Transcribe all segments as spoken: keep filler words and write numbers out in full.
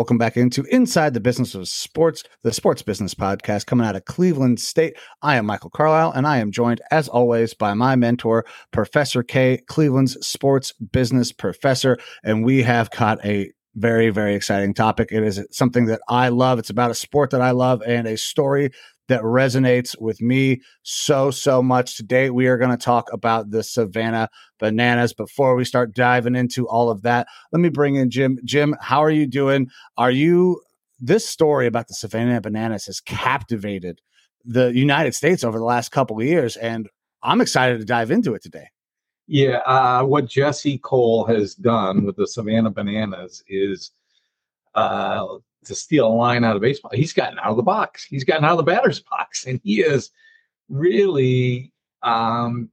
welcome back into Inside the Business of Sports, the Sports Business Podcast coming out of Cleveland State. I am Michael Carlisle, and I am joined, as always, by my mentor, Professor K, Cleveland's sports business professor, and we have got a very, very exciting topic. It is something that I love. It's about a sport that I love and a story that resonates with me so, so much. Today, we are going to talk about the Savannah Bananas. Before we start diving into all of that, let me bring in Jim. Jim, how are you doing? Are you, this story about the Savannah Bananas has captivated the United States over the last couple of years, and I'm excited to dive into it today. Yeah, uh, what Jesse Cole has done with the Savannah Bananas is uh, to steal a line out of baseball. He's gotten out of the box. He's gotten out of the batter's box, and he has really um,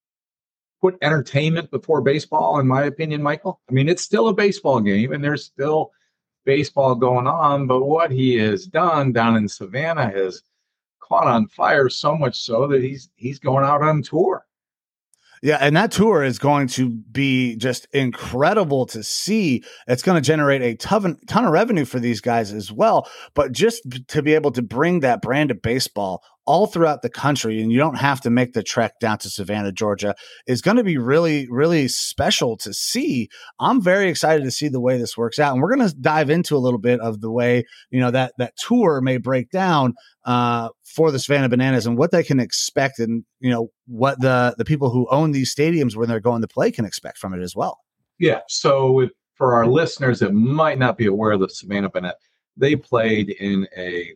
put entertainment before baseball, in my opinion, Michael. I mean, it's still a baseball game, and there's still baseball going on, but what he has done down in Savannah has caught on fire, so much so that he's he's going out on tour. Yeah, and that tour is going to be just incredible to see. It's going to generate a ton, ton of revenue for these guys as well. But just to be able to bring that brand of baseball all throughout the country, and you don't have to make the trek down to Savannah, Georgia, is going to be really, really special to see. I'm very excited to see the way this works out. And we're going to dive into a little bit of the way, you know, that that tour may break down uh, for the Savannah Bananas and what they can expect, and, you know, what the, the people who own these stadiums when they're going to play can expect from it as well. Yeah. So if, for our listeners that might not be aware of the Savannah Bananas, they played in a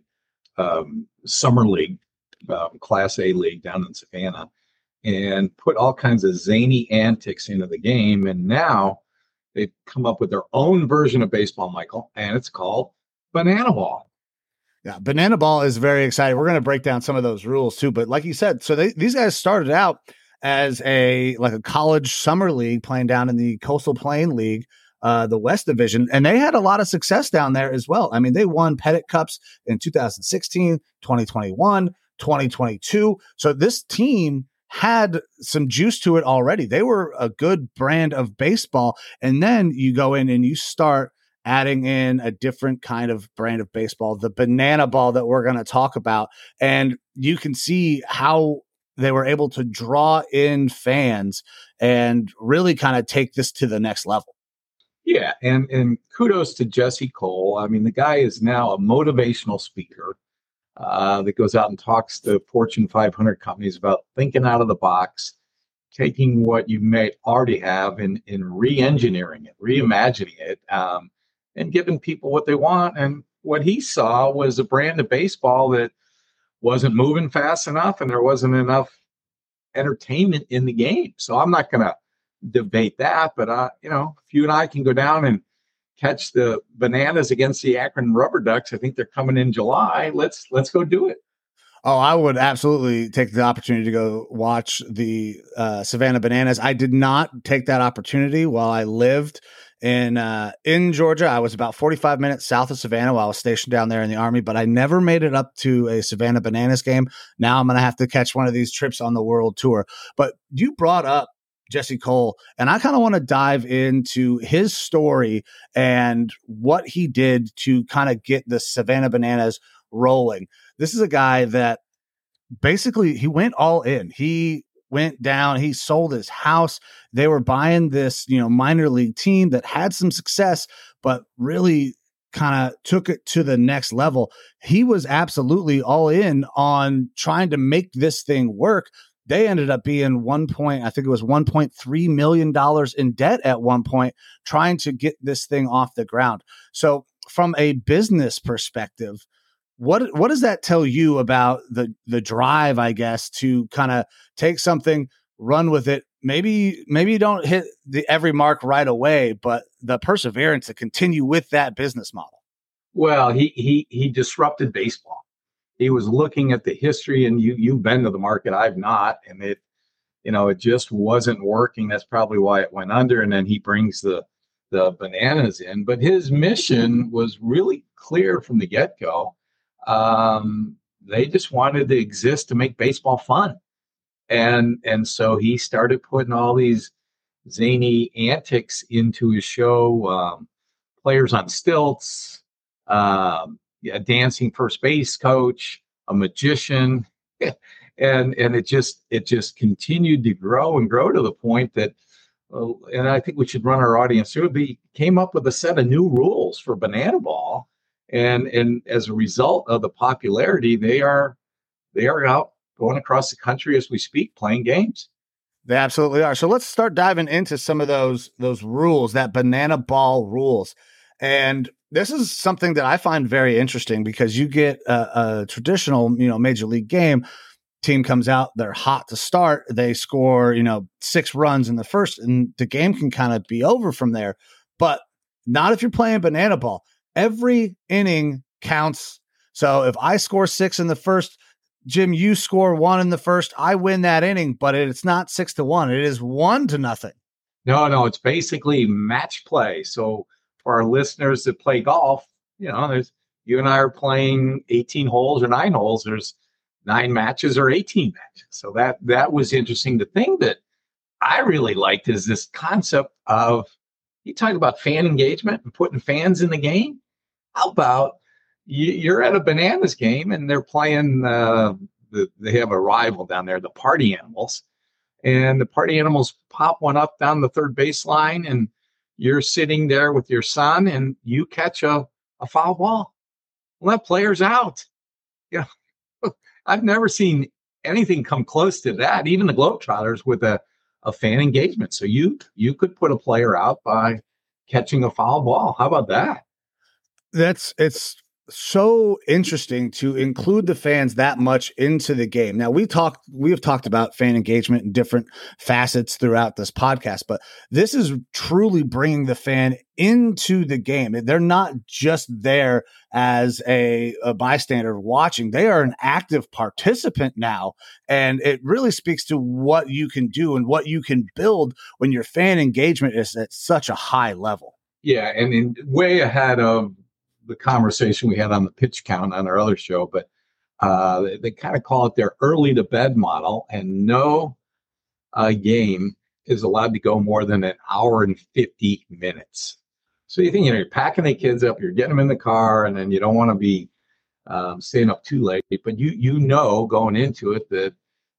um, summer league, Um, Class A league down in Savannah, and put all kinds of zany antics into the game. And now they've come up with their own version of baseball, Michael, and it's called Banana Ball. Yeah, Banana Ball is very exciting. We're going to break down some of those rules too. But like you said, so they, these guys started out as a like a college summer league playing down in the Coastal Plain League, uh, the West Division, and they had a lot of success down there as well. I mean, they won Pettit Cups in two thousand sixteen, twenty twenty-one, twenty twenty-two. So this team had some juice to it already. They were a good brand of baseball. And then you go in and you start adding in a different kind of brand of baseball, the Banana Ball that we're going to talk about. And you can see how they were able to draw in fans and really kind of take this to the next level. Yeah. And, and kudos to Jesse Cole. I mean, the guy is now a motivational speaker Uh, that goes out and talks to Fortune five hundred companies about thinking out of the box, taking what you may already have and, and re-engineering it, reimagining it, um, and giving people what they want. And what he saw was a brand of baseball that wasn't moving fast enough, and there wasn't enough entertainment in the game. So I'm not going to debate that, but uh, you know, if you and I can go down and catch the Bananas against the Akron Rubber Ducks, I think they're coming in July. Let's let's go do it. Oh, I would absolutely take the opportunity to go watch the uh, Savannah Bananas. I did not take that opportunity while I lived in uh, in Georgia. I was about forty-five minutes south of Savannah while I was stationed down there in the Army, but I never made it up to a Savannah Bananas game. Now I'm going to have to catch one of these trips on the world tour. But you brought up Jesse Cole, and I kind of want to dive into his story and what he did to kind of get the Savannah Bananas rolling. This is a guy that basically he went all in. He went down, he sold his house. They were buying this, you know, minor league team that had some success, but really kind of took it to the next level. He was absolutely all in on trying to make this thing work. They ended up being one point, I think it was one point three million dollars in debt at one point, trying to get this thing off the ground. So from a business perspective, what what does that tell you about the the drive, I guess, to kind of take something, run with it? Maybe maybe you don't hit the every mark right away, but the perseverance to continue with that business model. Well, he he he disrupted baseball. He was looking at the history, and you, you've been to the market. I've not. And it, you know, it just wasn't working. That's probably why it went under. And then he brings the, the Bananas in. But his mission was really clear from the get-go. Um, they just wanted to exist to make baseball fun. And, and so he started putting all these zany antics into his show, um, players on stilts, um, a dancing first base coach, a magician, and and it just it just continued to grow and grow to the point that, uh, and I think we should run our audience through. We came up with a set of new rules for banana ball, and and as a result of the popularity, they are they are out going across the country as we speak, playing games. They absolutely are. So let's start diving into some of those those rules, that banana ball rules. And this is something that I find very interesting because you get a, a traditional, you know, major league game. Team comes out, they're hot to start. They score, you know, six runs in the first, and the game can kind of be over from there. But not if you're playing banana ball. Every inning counts. So if I score six in the first, Jim, you score one in the first, I win that inning, but it's not six to one. It is one to nothing. No, no, it's basically match play. So for our listeners that play golf, you know, there's you and I are playing eighteen holes or nine holes. There's nine matches or eighteen matches. So that that was interesting. The thing that I really liked is this concept of, you talk about fan engagement and putting fans in the game. How about you, you're at a Bananas game and they're playing, uh, the, they have a rival down there, the Party Animals. And the Party Animals pop one up down the third baseline, and you're sitting there with your son and you catch a, a foul ball. Well, that player's out. You know, I've never seen anything come close to that, even the Globetrotters with a, a fan engagement. So you you could put a player out by catching a foul ball. How about that? That's it's so interesting to include the fans that much into the game. Now we talked, we have talked about fan engagement in different facets throughout this podcast, but this is truly bringing the fan into the game. They're not just there as a, a bystander watching. They are an active participant now. And it really speaks to what you can do and what you can build when your fan engagement is at such a high level. Yeah. And in, way ahead of the conversation we had on the pitch count on our other show, but uh, they, they kind of call it their early to bed model, and no uh, game is allowed to go more than an hour and fifty minutes. So you think, you know, you're packing the kids up, you're getting them in the car, and then you don't want to be um, staying up too late, but you, you know, going into it that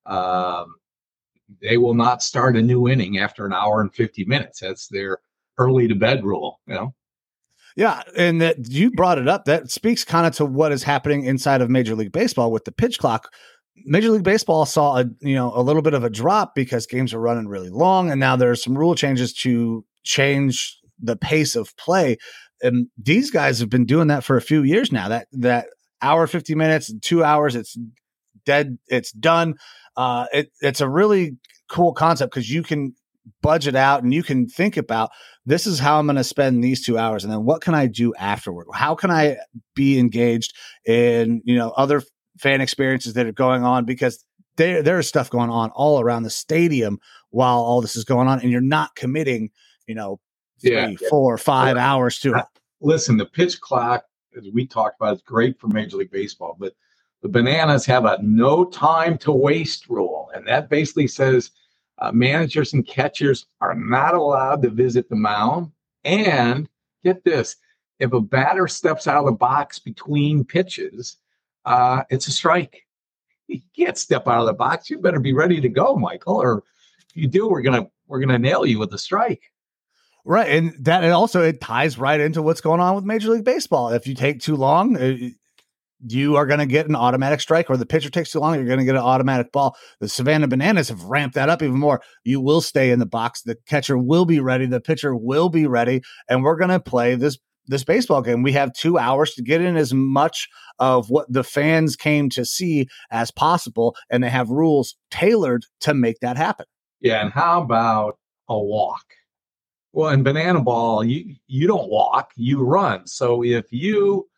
um, they will not start a new inning after an hour and fifty minutes. That's their early to bed rule, you know? Yeah, and that you brought it up. That speaks kind of to what is happening inside of Major League Baseball with the pitch clock. Major League Baseball saw a you know a little bit of a drop because games are running really long, and now there's some rule changes to change the pace of play. And these guys have been doing that for a few years now. That that hour fifty minutes, two hours, it's dead, it's done. Uh, it, it's a really cool concept because you can budget out and you can think about, this is how I'm going to spend these two hours. And then what can I do afterward? How can I be engaged in, you know, other fan experiences that are going on? Because there, there is stuff going on all around the stadium while all this is going on. And you're not committing, you know, three, yeah, four, five well, hours to it. Listen, the pitch clock, as we talked about, is great for Major League Baseball, but the Bananas have a no time to waste rule. And that basically says, Uh, managers and catchers are not allowed to visit the mound. And get this, if a batter steps out of the box between pitches, uh, it's a strike. You can't step out of the box. You better be ready to go, Michael, or if you do, we're gonna we're gonna nail you with a strike. Right, and that it also it ties right into what's going on with Major League Baseball. If you take too long, it, you are going to get an automatic strike, or the pitcher takes too long, you're going to get an automatic ball. The Savannah Bananas have ramped that up even more. You will stay in the box. The catcher will be ready. The pitcher will be ready. And we're going to play this, this baseball game. We have two hours to get in as much of what the fans came to see as possible. And they have rules tailored to make that happen. Yeah. And how about a walk? Well, in banana ball, you, you don't walk, you run. So if you,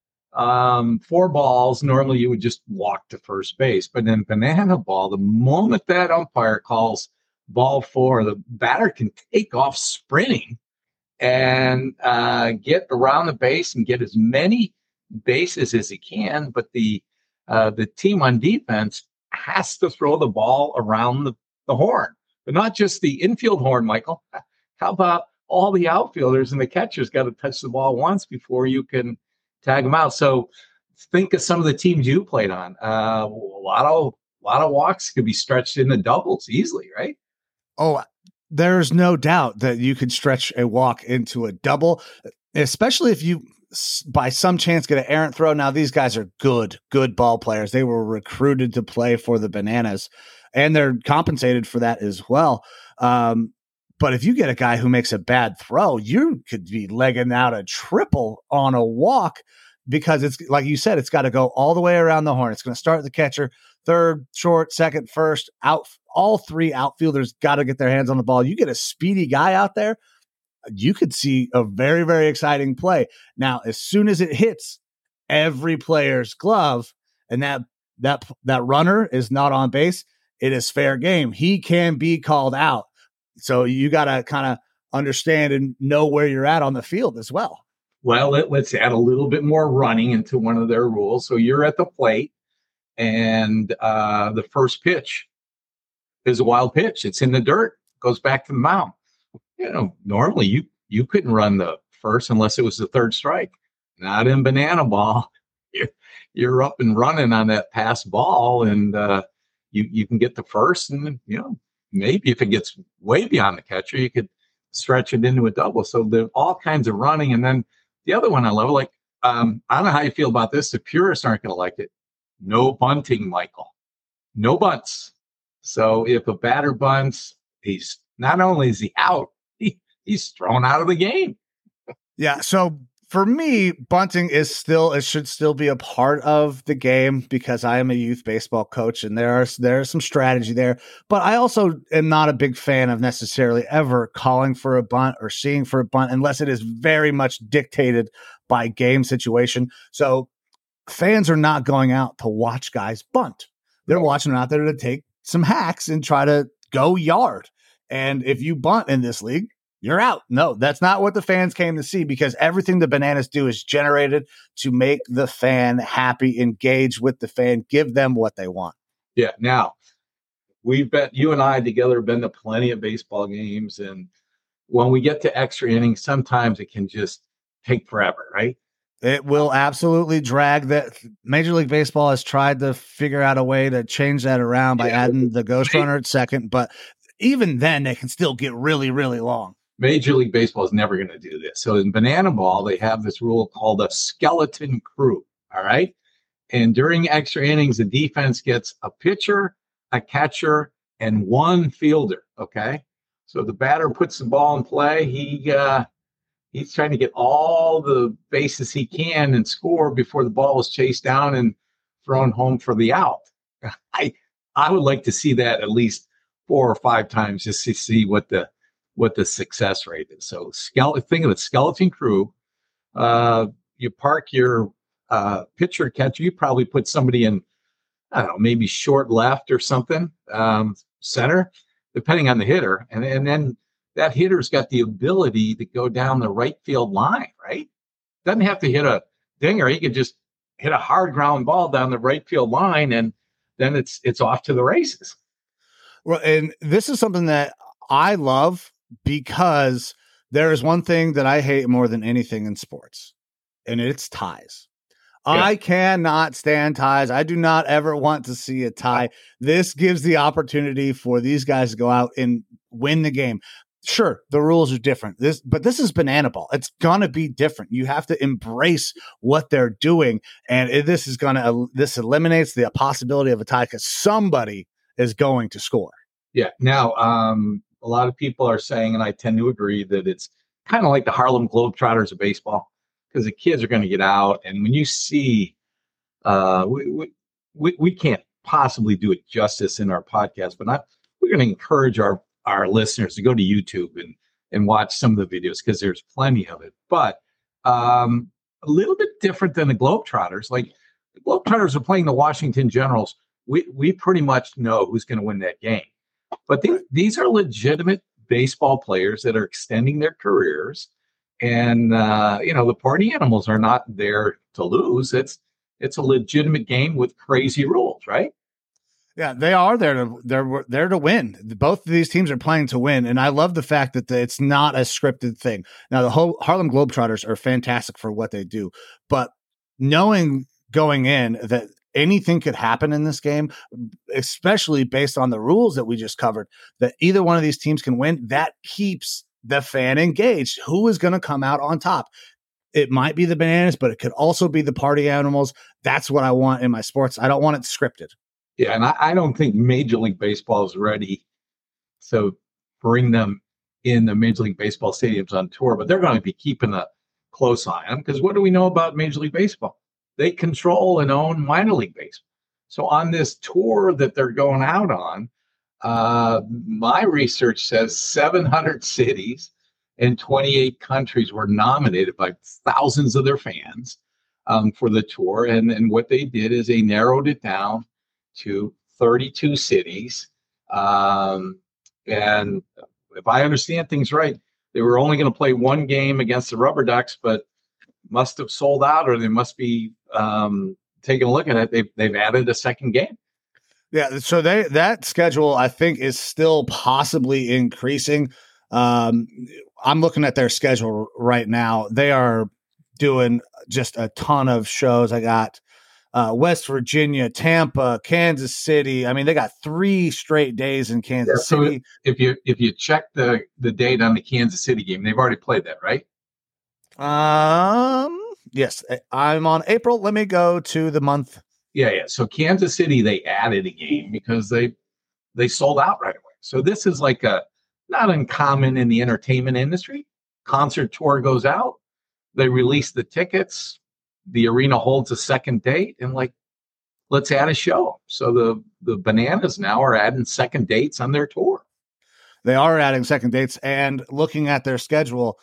Um, four balls, normally you would just walk to first base. But in banana ball, the moment that umpire calls ball four, the batter can take off sprinting and uh, get around the base and get as many bases as he can. But the uh, the team on defense has to throw the ball around the, the horn, but not just the infield horn, Michael. How about all the outfielders and the catchers got to touch the ball once before you can tag them out. So think of some of the teams you played on. Uh, a lot of a lot of walks could be stretched into doubles easily, right? Oh, there's no doubt that you could stretch a walk into a double, especially if you, by some chance, get an errant throw. Now, these guys are good, good ball players. They were recruited to play for the Bananas, and they're compensated for that as well. Um, but if you get a guy who makes a bad throw, you could be legging out a triple on a walk, because it's like you said, it's got to go all the way around the horn. It's going to start the catcher, third, short, second, first, out. All three outfielders got to get their hands on the ball. You get a speedy guy out there, you could see a very, very exciting play. Now, as soon as it hits every player's glove and that that that runner is not on base, it is fair game. He can be called out. So you got to kind of understand and know where you're at on the field as well. Well, let, let's add a little bit more running into one of their rules. So you're at the plate, and uh, the first pitch is a wild pitch. It's in the dirt, goes back to the mound. You know, normally you you couldn't run the first unless it was the third strike. Not in banana ball. You're, you're up and running on that pass ball, and uh, you you can get the first, and you know maybe if it gets way beyond the catcher, you could stretch it into a double. So there's all kinds of running, and then the other one I love, like um, I don't know how you feel about this. The purists aren't going to like it. No bunting, Michael. No bunts. So if a batter bunts, he's not only is he out, he, he's thrown out of the game. Yeah. So for me, bunting is still, it should still be a part of the game, because I am a youth baseball coach and there are, there's some strategy there, but I also am not a big fan of necessarily ever calling for a bunt or seeing for a bunt unless it is very much dictated by game situation. So fans are not going out to watch guys bunt. They're watching them out there to take some hacks and try to go yard. And if you bunt in this league, you're out. No, that's not what the fans came to see, because everything the Bananas do is generated to make the fan happy, engage with the fan, give them what they want. Yeah. Now, we've been, you and I together have been to plenty of baseball games. And when we get to extra innings, sometimes it can just take forever, right? It will absolutely drag. That Major League Baseball has tried to figure out a way to change that around by yeah. adding the ghost runner at second. But even then, they can still get really, really long. Major League Baseball is never going to do this. So in banana ball, they have this rule called a skeleton crew. All right. And during extra innings, the defense gets a pitcher, a catcher, and one fielder. Okay. So the batter puts the ball in play. He, uh, he's trying to get all the bases he can and score before the ball is chased down and thrown home for the out. I, I would like to see that at least four or five times just to see what the, what the success rate is. So skeleton, think of it, skeleton crew. Uh, you park your uh, pitcher catcher. You probably put somebody in, I don't know, maybe short left or something, um, center, depending on the hitter. And, and then that hitter's got the ability to go down the right field line, right? Doesn't have to hit a dinger. He could just hit a hard ground ball down the right field line, and then it's it's off to the races. Well, and this is something that I love, because there is one thing that I hate more than anything in sports, and it's ties. Yeah. I cannot stand ties. I do not ever want to see a tie. This gives the opportunity for these guys to go out and win the game. Sure, the rules are different. This, but this is banana ball. It's gonna be different. You have to embrace what they're doing, and it, this is gonna this eliminates the possibility of a tie, because somebody is going to score. Yeah. Now, um, a lot of people are saying, and I tend to agree, that it's kind of like the Harlem Globetrotters of baseball, because the kids are going to get out, and when you see, uh, we, we we can't possibly do it justice in our podcast, but not, we're going to encourage our our listeners to go to YouTube and, and watch some of the videos, because there's plenty of it. But um, a little bit different than the Globetrotters. Like the Globetrotters are playing the Washington Generals. We we pretty much know who's going to win that game. But th- these are legitimate baseball players that are extending their careers. And, uh, you know, the party animals are not there to lose. It's it's a legitimate game with crazy rules, right? Yeah, they are there to they're there to win. Both of these teams are playing to win, and I love the fact that the, it's not a scripted thing. Now, the whole Harlem Globetrotters are fantastic for what they do, but knowing going in that anything could happen in this game, especially based on the rules that we just covered, that either one of these teams can win, that keeps the fan engaged. Who is going to come out on top? It might be the Bananas, but it could also be the Party Animals. That's what I want in my sports. I don't want it scripted. Yeah, and I, I don't think Major League Baseball is ready. So bring them in the Major League Baseball stadiums on tour, but they're going to be keeping a close eye on them, because what do we know about Major League Baseball? They control and own minor league baseball. So on this tour that they're going out on, uh, my research says seven hundred cities and twenty-eight countries were nominated by thousands of their fans um, for the tour. And, and what they did is they narrowed it down to thirty-two cities. Um, and if I understand things right, they were only going to play one game against the Rubber Ducks, but must have sold out, or they must be um, taking a look at it. They've, they've added a second game. Yeah, so they that schedule, I think, is still possibly increasing. Um, I'm looking at their schedule right now. They are doing just a ton of shows. I got uh, West Virginia, Tampa, Kansas City. I mean, they got three straight days in Kansas yeah, so City. If you if you check the the date on the Kansas City game, they've already played that, right? Um. Yes, I'm on April. Let me go to the month. Yeah, yeah. So Kansas City, they added a game because they they sold out right away. So this is like a not uncommon in the entertainment industry. Concert tour goes out, they release the tickets, the arena holds a second date, and like, let's add a show. So the the Bananas now are adding second dates on their tour. They are adding second dates, and looking at their schedule,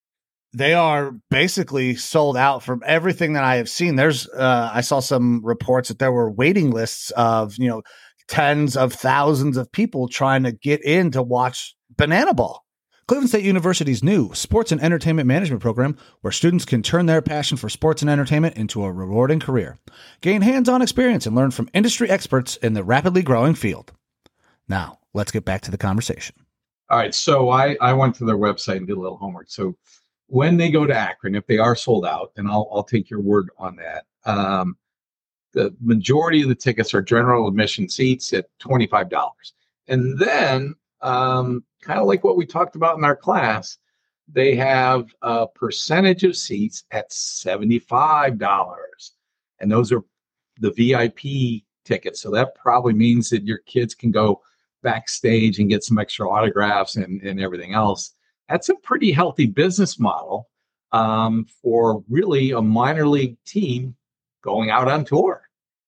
they are basically sold out from everything that I have seen. There's, uh, I saw some reports that there were waiting lists of, you know, tens of thousands of people trying to get in to watch Banana Ball. Cleveland State University's new Sports and Entertainment Management program, where students can turn their passion for sports and entertainment into a rewarding career. Gain hands-on experience and learn from industry experts in the rapidly growing field. Now, let's get back to the conversation. All right. So I, I went to their website and did a little homework. So when they go to Akron, if they are sold out, and I'll, I'll take your word on that, um, the majority of the tickets are general admission seats at twenty-five dollars. And then, um, kind of like what we talked about in our class, they have a percentage of seats at seventy-five dollars. And those are the V I P tickets. So that probably means that your kids can go backstage and get some extra autographs and, and everything else. That's a pretty healthy business model um, for really a minor league team going out on tour.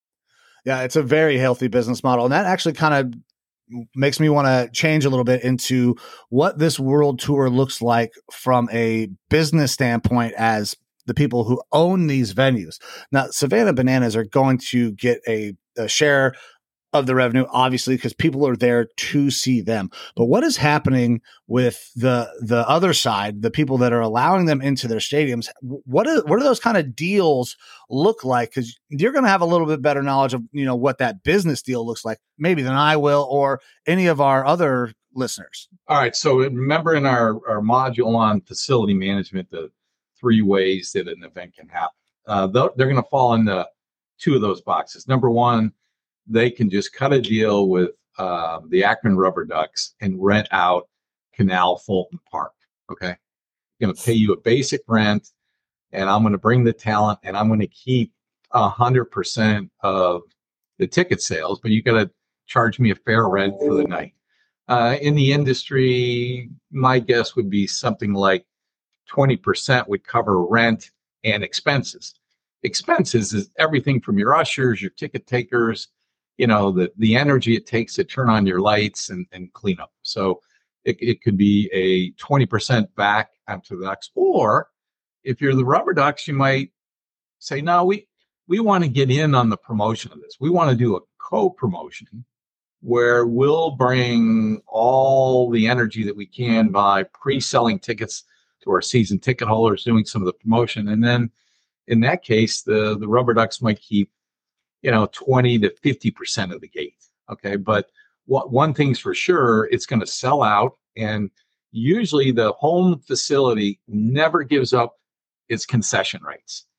Yeah, it's a very healthy business model. And that actually kind of makes me want to change a little bit into what this world tour looks like from a business standpoint as the people who own these venues. Now, Savannah Bananas are going to get a, a share of the revenue, obviously, because people are there to see them. But what is happening with the the other side, the people that are allowing them into their stadiums? What are, what do those kind of deals look like? Because you're going to have a little bit better knowledge of, you know, what that business deal looks like, maybe than I will, or any of our other listeners. All right. So remember in our, our module on facility management, the three ways that an event can happen. Uh, they're going to fall into two of those boxes. Number one, they can just cut a deal with uh, the Akron Rubber Ducks and rent out Canal Fulton Park. Okay. I'm going to pay you a basic rent, and I'm going to bring the talent, and I'm going to keep one hundred percent of the ticket sales, but you got to charge me a fair rent for the night. Uh, in the industry, my guess would be something like twenty percent would cover rent and expenses. Expenses is everything from your ushers, your ticket takers, you know, the, the energy it takes to turn on your lights and, and clean up. So it, it could be a twenty percent back onto the Ducks. Or if you're the Rubber Ducks, you might say, no, we, we want to get in on the promotion of this. We want to do a co-promotion where we'll bring all the energy that we can by pre-selling tickets to our season ticket holders, doing some of the promotion. And then in that case, the, the Rubber Ducks might keep, you know, twenty to fifty percent of the gate. Okay. But what, one thing's for sure, it's going to sell out. And usually the home facility never gives up its concession rights.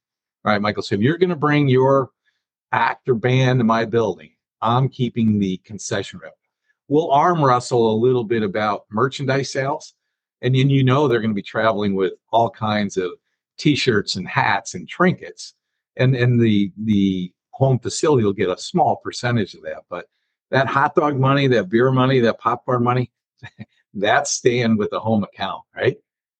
all right, Michael, so if you're going to bring your act or band to my building, I'm keeping the concession revenue. We'll arm wrestle a little bit about merchandise sales. And then you know they're going to be traveling with all kinds of T-shirts and hats and trinkets. And, and the, the home facility will get a small percentage of that. But that hot dog money, that beer money, that popcorn money, that's staying with the home account, right?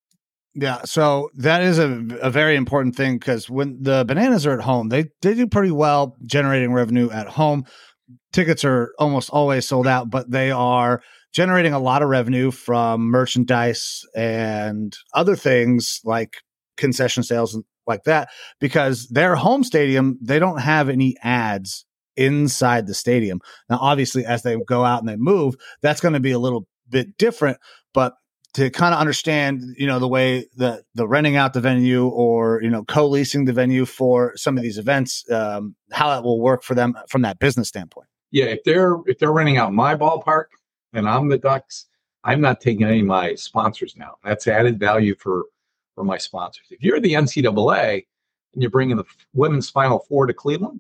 Yeah, so that is a, a very important thing, because when the Bananas are at home, they, they do pretty well generating revenue at home. Tickets are almost always sold out, but they are generating a lot of revenue from merchandise and other things like concession sales and like that, because their home stadium, they don't have any ads inside the stadium. Now, obviously, as they go out and they move, that's going to be a little bit different, but to kind of understand, you know, the way that the renting out the venue or, you know, co-leasing the venue for some of these events, um, how that will work for them from that business standpoint. Yeah, if they're if they're renting out my ballpark and I'm the Ducks, I'm not taking any of my sponsors now. That's added value for for my sponsors. If you're the N C double A and you're bringing the women's Final Four to Cleveland,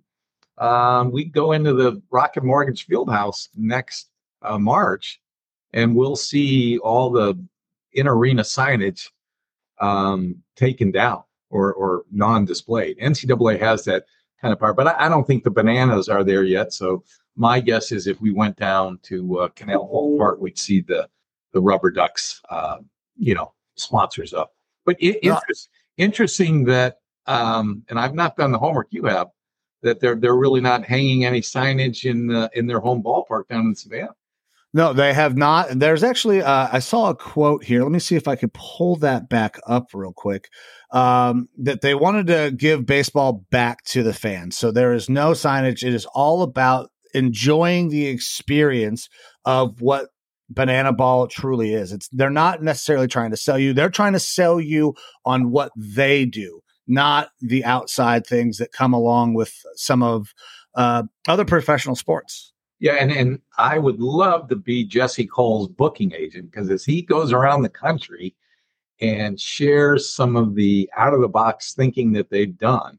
um, we go into the Rocket Mortgage Fieldhouse next uh, March, and we'll see all the in-arena signage um, taken down or or non-displayed. N C double A has that kind of part, but I, I don't think the Bananas are there yet. So my guess is if we went down to uh, Canal Hall Park, we'd see the the Rubber Ducks, uh, you know, sponsors up. But it, interest, interesting that, um, and I've not done the homework you have, that they're they're really not hanging any signage in the, in their home ballpark down in Savannah. No, they have not. There's actually, uh, I saw a quote here. Let me see if I could pull that back up real quick. Um, that they wanted to give baseball back to the fans. So there is no signage. It is all about enjoying the experience of what Banana Ball truly is. It's they're not necessarily trying to sell you. They're trying to sell you on what they do, not the outside things that come along with some of uh, other professional sports. Yeah, and, and I would love to be Jesse Cole's booking agent, because as he goes around the country and shares some of the out-of-the-box thinking that they've done,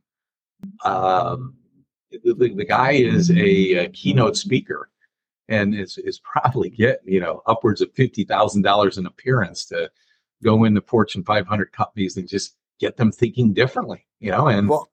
um, the, the guy is a, a keynote speaker and is, is probably getting, you know, upwards of fifty thousand dollars an appearance to go into Fortune five hundred companies and just get them thinking differently, you know, and, well,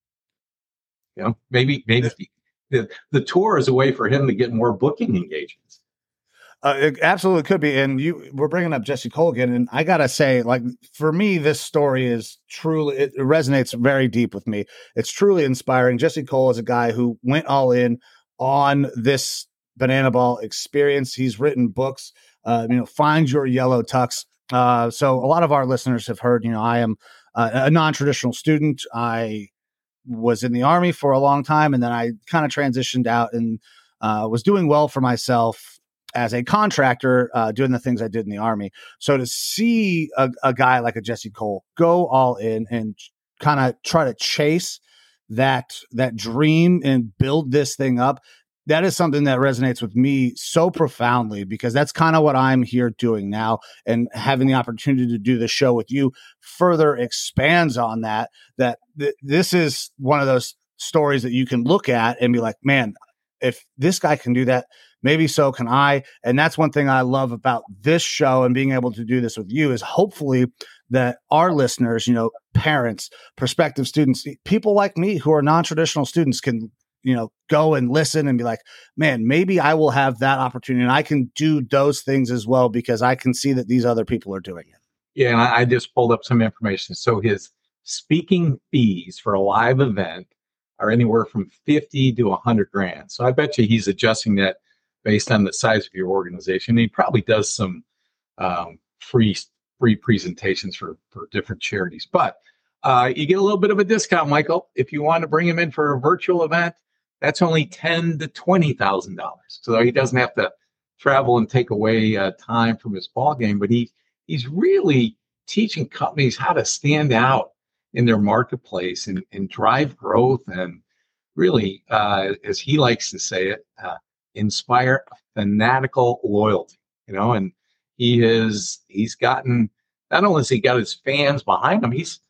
you know, maybe, maybe the, the tour is a way for him to get more booking engagements. Uh, it absolutely could be. And you we're bringing up Jesse Cole again. And I got to say, like, for me, this story is truly, it resonates very deep with me. It's truly inspiring. Jesse Cole is a guy who went all in on this Banana Ball experience. He's written books, uh, you know, Find Your Yellow Tux. Uh, so a lot of our listeners have heard, you know, I am uh, a non-traditional student. I was in the Army for a long time, and then I kind of transitioned out and uh, was doing well for myself as a contractor, uh, doing the things I did in the Army. So to see a, a guy like a Jesse Cole go all in and kind of try to chase that that dream and build this thing up, that is something that resonates with me so profoundly, because that's kind of what I'm here doing now. And having the opportunity to do the show with you further expands on that, that th- this is one of those stories that you can look at and be like, man, if this guy can do that, maybe so can I. And that's one thing I love about this show and being able to do this with you, is hopefully that our listeners, you know, parents, prospective students, people like me who are non-traditional students can, you know, go and listen and be like, man, maybe I will have that opportunity and I can do those things as well, because I can see that these other people are doing it. Yeah. And I, I just pulled up some information. So his speaking fees for a live event are anywhere from fifty to a hundred grand. So I bet you he's adjusting that based on the size of your organization. He probably does some um, free free presentations for, for different charities. But uh, you get a little bit of a discount, Michael. If you want to bring him in for a virtual event, that's only ten to twenty thousand dollars. So he doesn't have to travel and take away uh, time from his ball game. But he he's really teaching companies how to stand out in their marketplace and, and drive growth and really, uh, as he likes to say it, uh, inspire fanatical loyalty. You know, and he is he's gotten, not only has he got his fans behind him, he's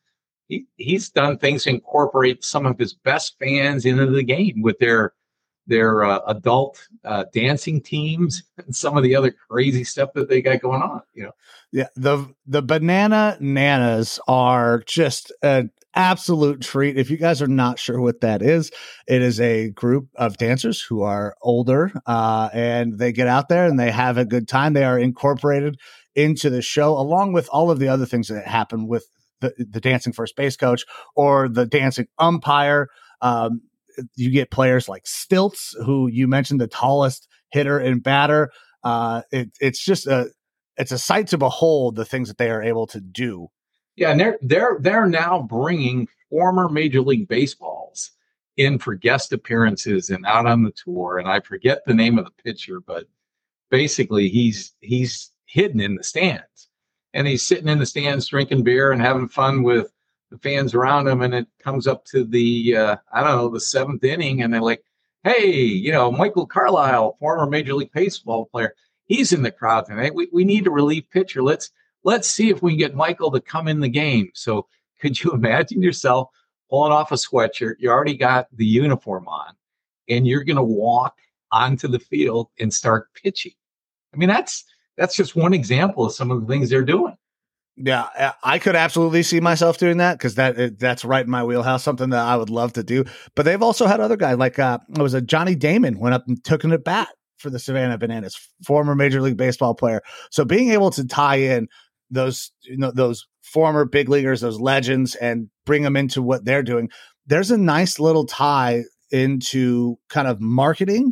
he, he's done things to incorporate some of his best fans into the game with their their uh, adult uh, dancing teams and some of the other crazy stuff that they got going on. You know, yeah, the the Banana Nanas are just an absolute treat. If you guys are not sure what that is, it is a group of dancers who are older, uh, and they get out there and they have a good time. They are incorporated into the show along with all of the other things that happen with the, the dancing first base coach or the dancing umpire. Um, you get players like Stilts, who you mentioned, the tallest hitter and batter. Uh, it, it's just a it's a sight to behold, the things that they are able to do. Yeah, and they're they're they're now bringing former Major League Baseballs in for guest appearances and out on the tour. And I forget the name of the pitcher, but basically he's he's hidden in the stands, and he's sitting in the stands drinking beer and having fun with the fans around him. And it comes up to the uh, I don't know the seventh inning, and they're like, "Hey, you know, Michael Carlisle, former Major League Baseball player, he's in the crowd tonight. We we need a relief pitcher. Let's." Let's see if we can get Michael to come in the game. So could you imagine yourself pulling off a sweatshirt? You already got the uniform on, and you're going to walk onto the field and start pitching. I mean, that's that's just one example of some of the things they're doing. Yeah, I could absolutely see myself doing that because that that's right in my wheelhouse, something that I would love to do. But they've also had other guys like uh, it was a Johnny Damon went up and took an at bat for the Savannah Bananas, former Major League Baseball player. So being able to tie in those, you know, those former big leaguers, those legends, and bring them into what they're doing, there's a nice little tie into kind of marketing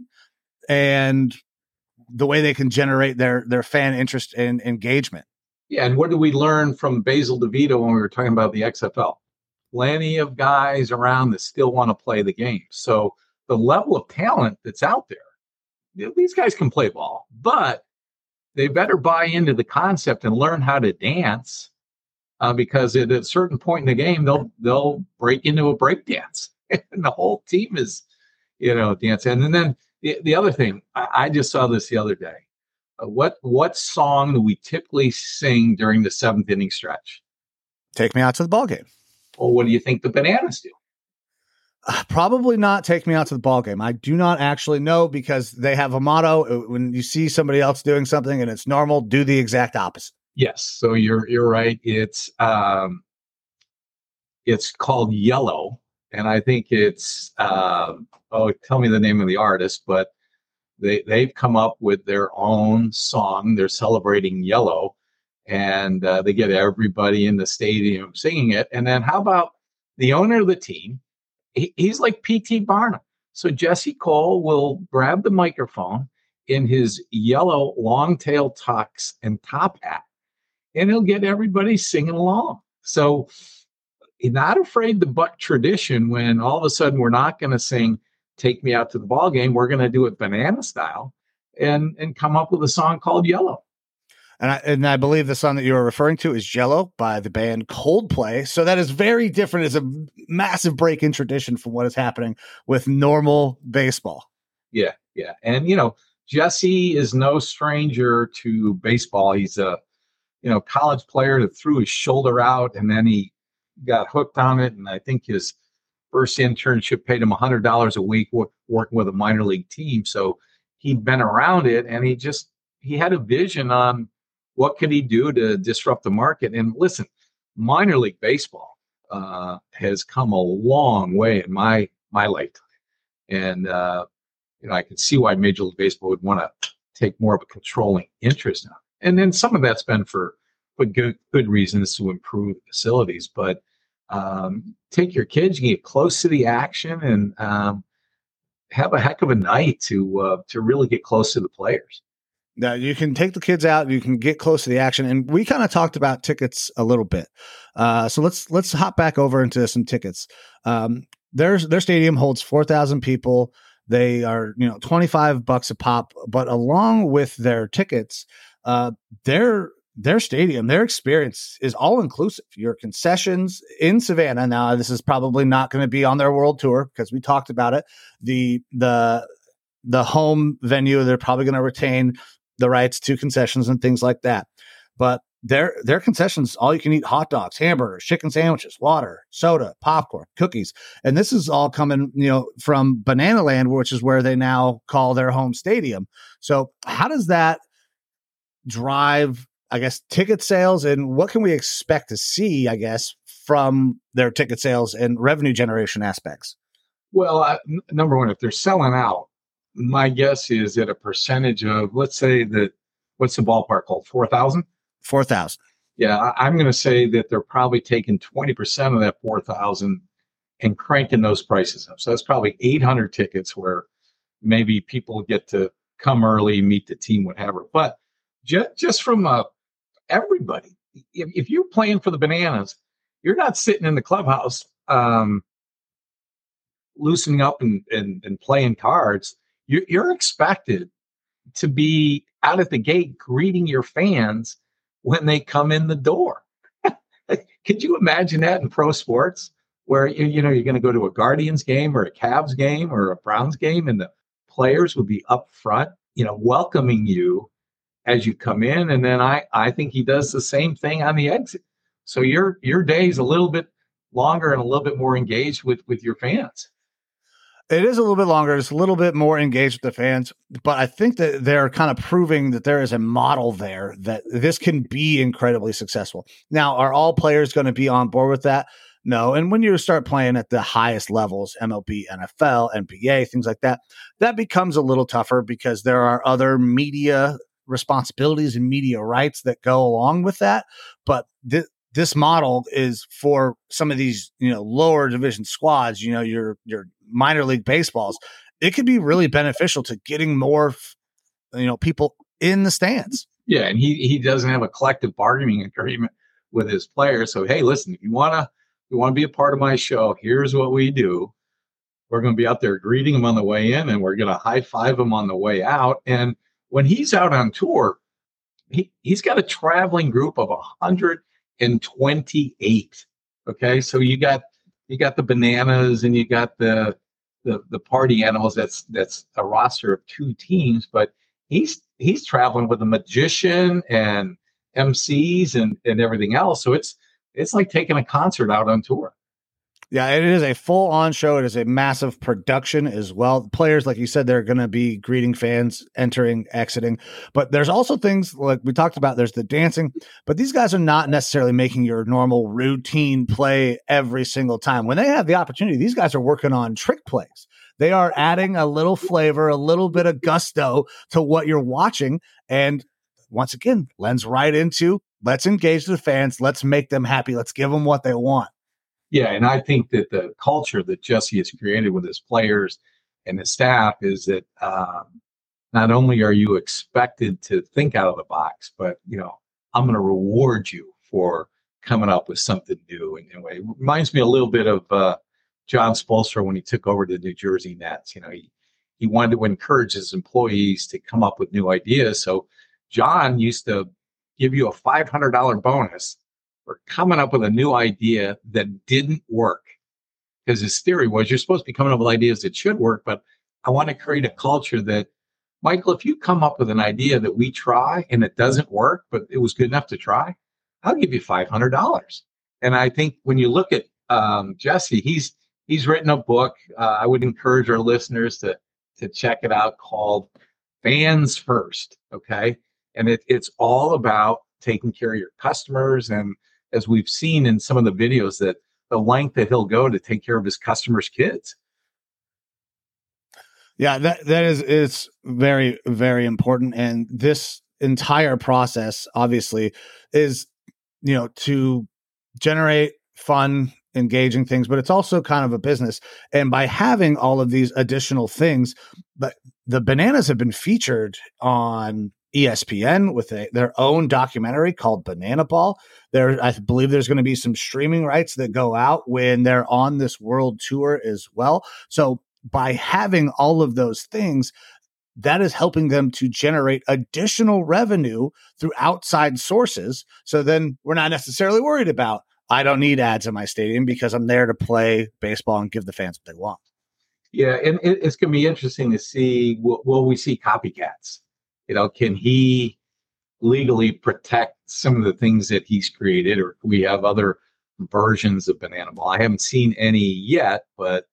and the way they can generate their their fan interest and engagement. Yeah, and what did we learn from Basil DeVito when we were talking about the X F L? Plenty of guys around that still want to play the game. So the level of talent that's out there, you know, these guys can play ball, but they better buy into the concept and learn how to dance, uh, because at a certain point in the game, they'll they'll break into a break dance, and the whole team is, you know, dancing. And then the, the other thing, I, I just saw this the other day. Uh, what what song do we typically sing during the seventh inning stretch? Take Me Out to the Ball Game. Well, what do you think the Bananas do? Uh, probably not Take Me Out to the Ball Game. I do not actually know, because they have a motto: when you see somebody else doing something and it's normal, do the exact opposite. Yes, so you're you're right. It's um, it's called Yellow, and I think it's uh, oh, tell me the name of the artist, but they they've come up with their own song. They're celebrating Yellow, and uh, they get everybody in the stadium singing it. And then how about the owner of the team? He's like P T Barnum. So Jesse Cole will grab the microphone in his yellow long tail tux and top hat, and he'll get everybody singing along. So he's not afraid to buck tradition when all of a sudden we're not going to sing Take Me Out to the Ball Game. We're going to do it banana style and, and come up with a song called Yellow. And I, and I believe the song that you were referring to is Jello by the band Coldplay. So that is very different. It's a massive break in tradition from what is happening with normal baseball. Yeah, yeah. And, you know, Jesse is no stranger to baseball. He's a, you know, college player that threw his shoulder out, and then he got hooked on it. And I think his first internship paid him one hundred dollars a week w- working with a minor league team. So he'd been around it, and he just, he had a vision on what could he do to disrupt the market? And listen, minor league baseball uh, has come a long way in my my lifetime, and uh, you know I can see why Major League Baseball would want to take more of a controlling interest now. And then some of that's been for for good good reasons to improve facilities, but um, take your kids, you get close to the action, and um, have a heck of a night to uh, to really get close to the players. Now you can take the kids out, you can get close to the action, and we kind of talked about tickets a little bit. Uh, so let's let's hop back over into some tickets. Um, their their stadium holds four thousand people. They are you know twenty-five bucks a pop, but along with their tickets, uh, their their stadium, their experience is all inclusive. Your concessions in Savannah. Now this is probably not going to be on their world tour because we talked about it. The the the home venue, they're probably going to retain the rights to concessions and things like that. But their their concessions, all you can eat hot dogs, hamburgers, chicken sandwiches, water, soda, popcorn, cookies. And this is all coming, you know, from Banana Land, which is where they now call their home stadium. So how does that drive, I guess, ticket sales, and what can we expect to see, I guess, from their ticket sales and revenue generation aspects? Well, uh, n- number one, if they're selling out, my guess is that a percentage of, let's say that, what's the ballpark called? four thousand? four thousand. Yeah, I, I'm going to say that they're probably taking twenty percent of that four thousand and cranking those prices up. So that's probably eight hundred tickets where maybe people get to come early, meet the team, whatever. But ju- just from uh, everybody, if, if you're playing for the Bananas, you're not sitting in the clubhouse um, loosening up and, and, and playing cards. You're, you're expected to be out at the gate greeting your fans when they come in the door. Could you imagine that in pro sports where, you, you know, you're going to go to a Guardians game or a Cavs game or a Browns game and the players would be up front, you know, welcoming you as you come in. And then I, I think he does the same thing on the exit. So your, your day is a little bit longer and a little bit more engaged with, with your fans. It is a little bit longer. It's a little bit more engaged with the fans, but I think that they're kind of proving that there is a model there that this can be incredibly successful. Now, are all players going to be on board with that? No. And when you start playing at the highest levels, M L B, N F L, N B A, things like that, that becomes a little tougher because there are other media responsibilities and media rights that go along with that. But th- this model is for some of these, you know, lower division squads, you know, your, your minor league baseballs. It could be really beneficial to getting more, you know, people in the stands. Yeah. And he, he doesn't have a collective bargaining agreement with his players. So, hey, listen, if you want to, you want to be a part of my show, here's what we do. We're going to be out there greeting them on the way in and we're going to high five them on the way out. And when he's out on tour, he, he's got a traveling group of one hundred twenty-eight. Okay. So you got, you got the Bananas and you got the, the, the party animals. That's, that's a roster of two teams, but he's, he's traveling with a magician and M Cs and, and everything else. So it's, it's like taking a concert out on tour. Yeah, it is a full-on show. It is a massive production as well. The players, like you said, they're going to be greeting fans, entering, exiting. But there's also things like we talked about. There's the dancing. But these guys are not necessarily making your normal routine play every single time. When they have the opportunity, these guys are working on trick plays. They are adding a little flavor, a little bit of gusto to what you're watching. And once again, lends right into, let's engage the fans. Let's make them happy. Let's give them what they want. Yeah, and I think that the culture that Jesse has created with his players and his staff is that um, not only are you expected to think out of the box, but, you know, I'm going to reward you for coming up with something new. And anyway, it reminds me a little bit of uh, John Spolstra when he took over the New Jersey Nets. You know, he, he wanted to encourage his employees to come up with new ideas. So John used to give you a five hundred dollars bonus for coming up with a new idea that didn't work. Because his theory was you're supposed to be coming up with ideas that should work, but I want to create a culture that, Michael, if you come up with an idea that we try and it doesn't work, but it was good enough to try, I'll give you five hundred dollars. And I think when you look at um, Jesse, he's he's written a book. Uh, I would encourage our listeners to to check it out, called Fans First. Okay, and it, it's all about taking care of your customers. And as we've seen in some of the videos, that the length that he'll go to take care of his customers' kids. Yeah, that that is is very, very important. And this entire process, obviously, is, you know, to generate fun, engaging things, but it's also kind of a business. And by having all of these additional things, but the Bananas have been featured on E S P N with a, their own documentary called Banana Ball. There, I believe there's going to be some streaming rights that go out when they're on this world tour as well. So by having all of those things, that is helping them to generate additional revenue through outside sources. So then we're not necessarily worried about, I don't need ads in my stadium because I'm there to play baseball and give the fans what they want. Yeah, and it, it's going to be interesting to see, will, will we see copycats? You know, can he legally protect some of the things that he's created, or we have other versions of Banana Ball? I haven't seen any yet, but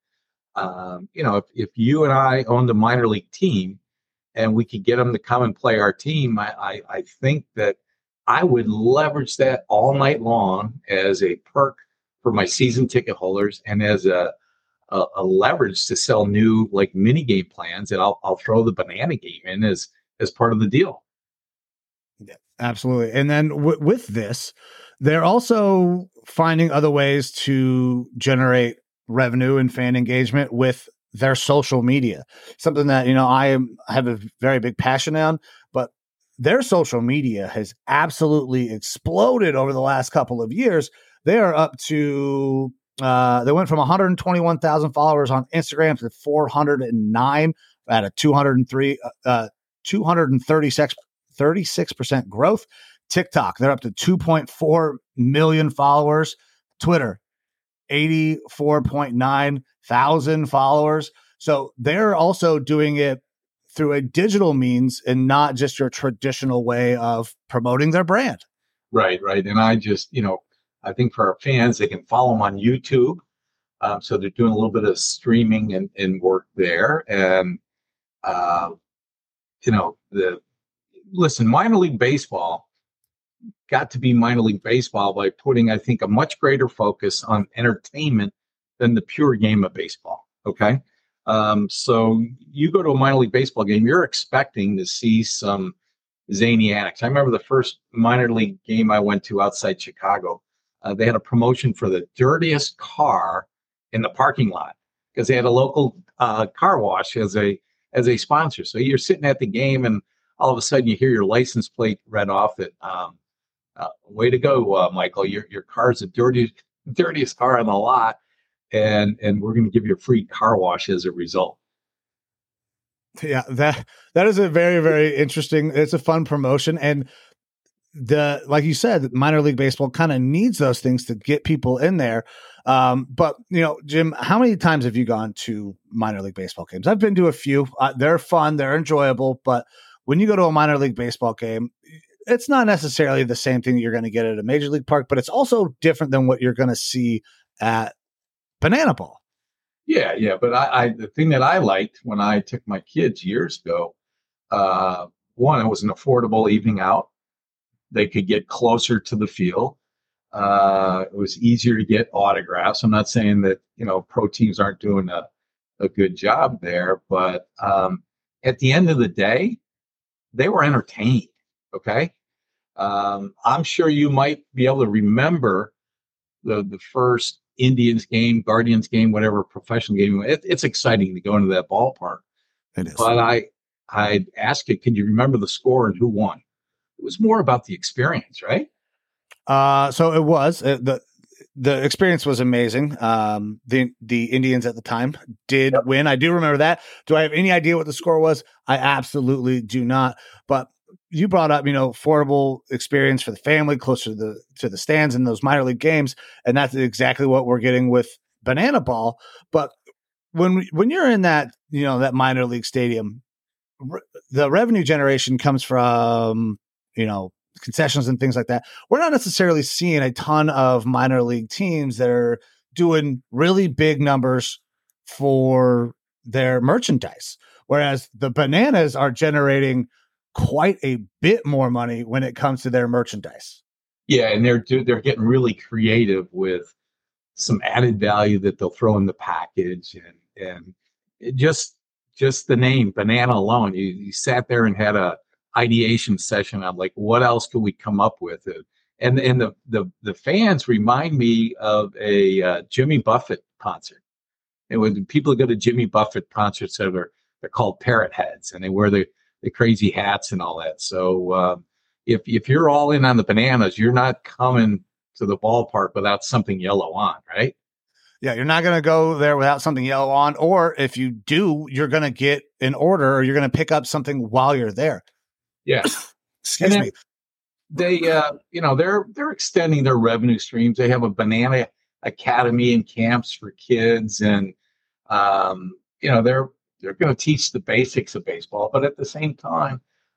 um, you know, if, if you and I owned a minor league team and we could get them to come and play our team, I, I, I think that I would leverage that all night long as a perk for my season ticket holders and as a, a, a leverage to sell new like mini game plans. And I'll, I'll throw the banana game in as, as part of the deal. Yeah, absolutely. And then w- with this, they're also finding other ways to generate revenue and fan engagement with their social media. Something that, you know, I am have a very big passion on, but their social media has absolutely exploded over the last couple of years. They are up to, uh, they went from one hundred twenty-one thousand followers on Instagram to four hundred nine at a two hundred three, uh, two hundred thirty-six, thirty-six percent growth. TikTok, they're up to two point four million followers. Twitter, eighty-four point nine thousand followers. So they're also doing it through a digital means and not just your traditional way of promoting their brand. Right, right. And I just, you know, I think for our fans, they can follow them on YouTube. Um, so they're doing a little bit of streaming and, and work there. And, uh, you know, the listen, minor league baseball got to be minor league baseball by putting, I think, a much greater focus on entertainment than the pure game of baseball. Okay. Um, so you go to a minor league baseball game, you're expecting to see some zany antics. I remember the first minor league game I went to outside Chicago. Uh, they had a promotion for the dirtiest car in the parking lot because they had a local uh, car wash as a as a sponsor. So you're sitting at the game, and all of a sudden you hear your license plate read off that, um, uh, way to go, uh, Michael. Your your car's the dirtiest dirtiest car on the lot, and and we're going to give you a free car wash as a result. Yeah, that that is a very, very interesting. It's a fun promotion, and the like you said, minor league baseball kind of needs those things to get people in there. Um, but you know, Jim, how many times have you gone to minor league baseball games? I've been to a few. Uh, they're fun, they're enjoyable, but when you go to a minor league baseball game, it's not necessarily the same thing you're going to get at a major league park, but it's also different than what you're going to see at Banana Ball. Yeah, yeah. But I, I the thing that I liked when I took my kids years ago, uh, one, it was an affordable evening out. They could get closer to the field. Uh, it was easier to get autographs. I'm not saying that, you know, pro teams aren't doing a, a good job there, but um, at the end of the day, they were entertained. Okay. Um, I'm sure you might be able to remember the, the first Indians game, Guardians game, whatever professional game. It, it's exciting to go into that ballpark. It is. But I, I'd ask you, can you remember the score and who won? It was more about the experience, right? Uh, so it was uh, the the experience was amazing. Um, the the Indians at the time did yep. win. I do remember that. Do I have any idea what the score was? I absolutely do not. But you brought up, you know, affordable experience for the family, closer to the to the stands in those minor league games, and that's exactly what we're getting with Banana Ball. But when when you're in that, you know, that minor league stadium, re- the revenue generation comes from, you know, concessions and things like that. We're not necessarily seeing a ton of minor league teams that are doing really big numbers for their merchandise, whereas the Bananas are generating quite a bit more money when it comes to their merchandise. Yeah, and they're they're getting really creative with some added value that they'll throw in the package, and and it just just the name Banana alone. You, you sat there and had a ideation session on like what else could we come up with, and and the the the fans remind me of a uh, Jimmy Buffett concert. And when people go to Jimmy Buffett concerts, they're they're called parrot heads, and they wear the the crazy hats and all that. So uh, if if you're all in on the Bananas, you're not coming to the ballpark without something yellow on, right? Yeah, you're not going to go there without something yellow on, or if you do, you're going to get an order, or you're going to pick up something while you're there. Yeah. Excuse me. They, uh, you know, they're they're extending their revenue streams. They have a Banana Academy and camps for kids, and um, you know, they're they're going to teach the basics of baseball. But at the same time,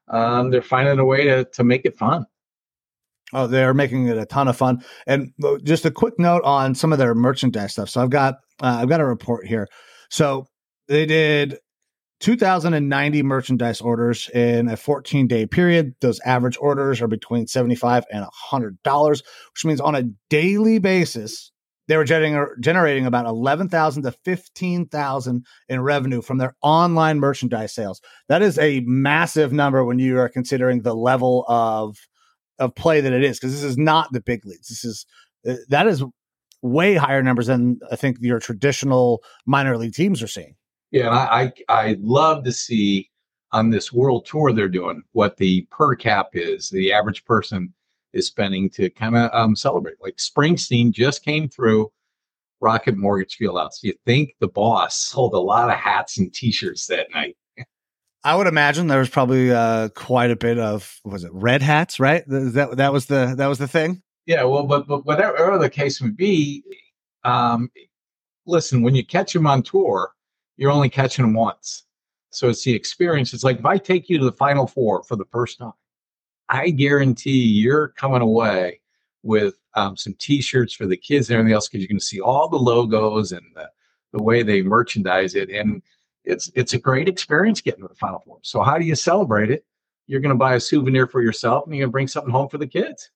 um, they're finding a way to, to make it fun. Oh, they're making it a ton of fun. And just a quick note on some of their merchandise stuff. So I've got uh, I've got a report here. So they did two thousand ninety merchandise orders in a fourteen day period. Those average orders are between seventy-five dollars and one hundred dollars, which means on a daily basis, they were generating, generating about eleven thousand to fifteen thousand in revenue from their online merchandise sales. That is a massive number when you are considering the level of of play that it is, because this is not the big leagues. This is that is way higher numbers than I think your traditional minor league teams are seeing. Yeah, and I, I I love to see on this world tour they're doing what the per cap is, the average person is spending to kind of um, celebrate. Like Springsteen just came through Rocket Mortgage Fieldhouse. So you think the boss sold a lot of hats and T-shirts that night? I would imagine there was probably uh, quite a bit of, was it red hats, right? That that was the that was the thing. Yeah, well, but but whatever the case may be, um, listen, when you catch them on tour, you're only catching them once. So it's the experience. It's like if I take you to the Final Four for the first time, I guarantee you're coming away with um, some T-shirts for the kids and everything else, because you can see all the logos and the, the way they merchandise it. And it's it's a great experience getting to the Final Four. So how do you celebrate it? You're going to buy a souvenir for yourself, and you're going to bring something home for the kids.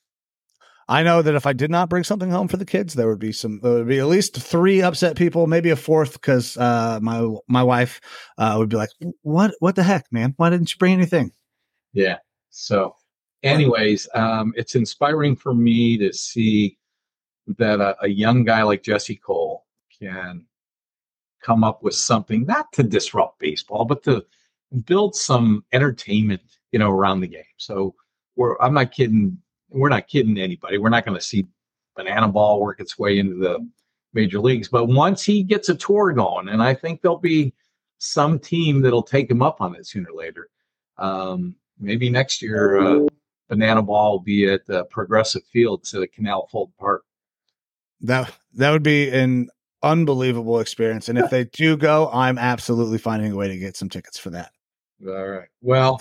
I know that if I did not bring something home for the kids, there would be some, there would be at least three upset people, maybe a fourth, because uh, my my wife uh, would be like, "What what the heck, man? Why didn't you bring anything?" Yeah. So, anyways, um, it's inspiring for me to see that a, a young guy like Jesse Cole can come up with something, not to disrupt baseball, but to build some entertainment, you know, around the game. So we're, I'm not kidding. We're not kidding anybody. We're not going to see Banana Ball work its way into the major leagues. But once he gets a tour going, and I think there'll be some team that'll take him up on it sooner or later. Um, maybe next year, uh, Banana Ball will be at the Progressive Field instead of Canal Fulton Park. That that would be an unbelievable experience. And if they do go, I'm absolutely finding a way to get some tickets for that. All right. Well,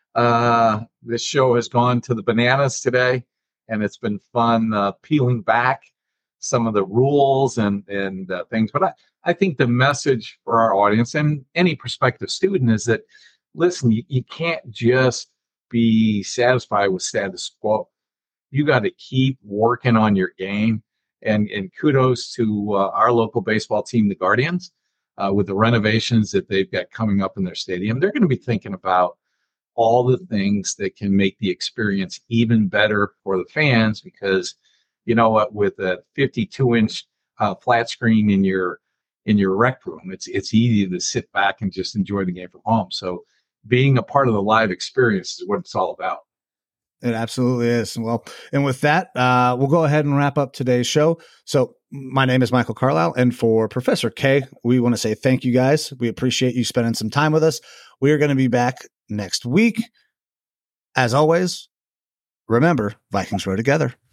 uh, this show has gone to the bananas today, and it's been fun uh, peeling back some of the rules and, and uh, things. But I, I think the message for our audience and any prospective student is that, listen, you, you can't just be satisfied with status quo. You got to keep working on your game. And, and kudos to uh, our local baseball team, the Guardians, uh, with the renovations that they've got coming up in their stadium. They're going to be thinking about all the things that can make the experience even better for the fans, because, you know what, with a fifty-two inch uh, flat screen in your in your rec room, it's it's easy to sit back and just enjoy the game from home. So being a part of the live experience is what it's all about. It absolutely is. Well, and with that, uh, we'll go ahead and wrap up today's show. So my name is Michael Carlisle, and for Professor K, we want to say thank you guys. We appreciate you spending some time with us. We are going to be back next week. As always, remember, Vikings row together.